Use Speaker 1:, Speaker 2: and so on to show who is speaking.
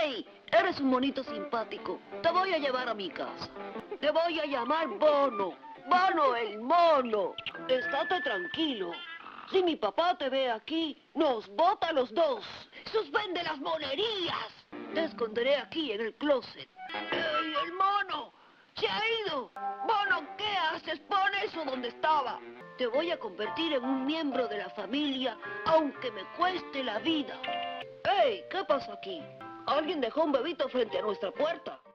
Speaker 1: ¡Hey! Eres un monito simpático. Te voy a llevar a mi casa. Te voy a llamar Bono. Bono el mono. Estate tranquilo. Si mi papá te ve aquí, nos bota a los dos. ¡Suspende las monerías! Te esconderé aquí en el closet. ¡Ey, el mono! ¡Se ha ido! Bono, ¿qué haces? Pon eso donde estaba. Te voy a convertir en un miembro de la familia, aunque me cueste la vida. ¡Ey! ¿Qué pasa aquí? Alguien dejó un bebito frente a nuestra puerta.